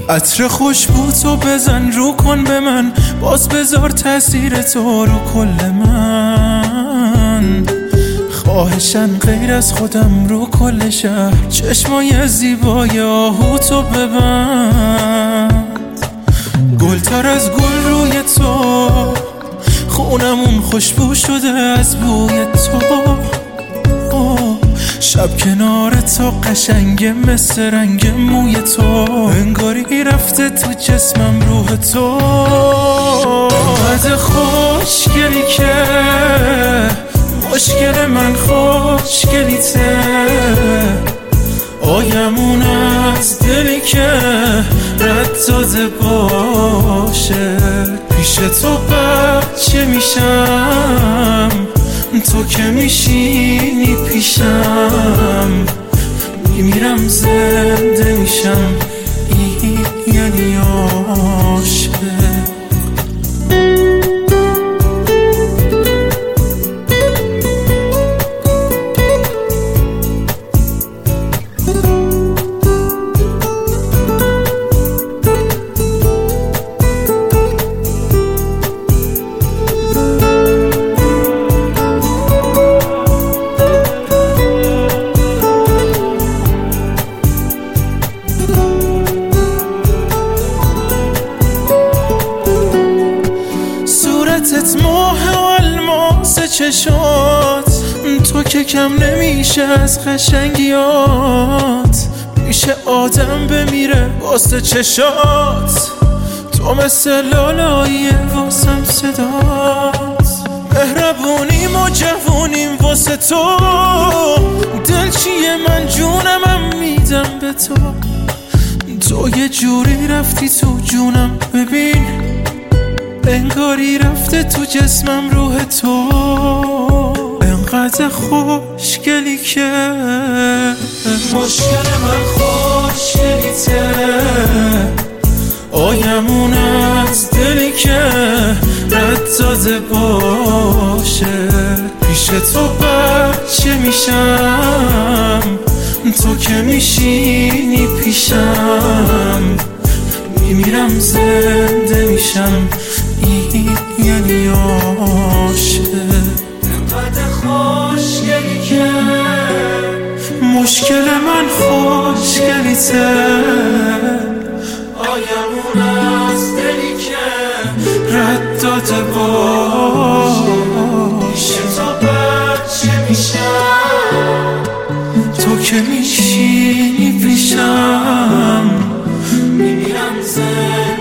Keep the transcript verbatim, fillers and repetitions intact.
عطر خوشبو تو بزن رو کن به من، باز بذار تاثیر تو رو کل من. خواهشن غیر از خودم رو کل شهر، چشمای زیبای آهو تو ببند. گلتر از گل روی تو، خونمون خوشبو شده از بوی تو. شب کنار تو قشنگه مثل رنگ موی تو، انگاری رفته تو جسمم روح تو. انقدر خوشگلی که مشکل من خوشگلیته، آیمون از دلی که رد داده باشه. پیش تو بچه میشم، تو که میشینی پیشم، میمیرم زنده میشم، این یعنی عاشق. صورتت ماه و الماس چشات، تو که کم نمیشه از قشنگیات. میشه آدم بمیره واسه چشات، تو مثل لالاییه واسم صدات. مهربونیم و جوونیم واسه تو، دل چیه من جونمم میدم به تو. تو یه جوری رفتی تو جونم، ببین انگاری رفته تو جسمم روح تو. انقدر خوشگلی که مشکل من خوشگلیته، آیمون از دلی که رد داده باشه. پیش تو بچه میشم، تو که میشینی پیشم، میمیرم زنده میشم، این یعنی عاشق. انقدر خوشگلی که مشکل من خوشگلیته، آیمون از دلی که رد داده باشه. تو بچه میشم، تو که میشینی پیشم، میمیرم زنده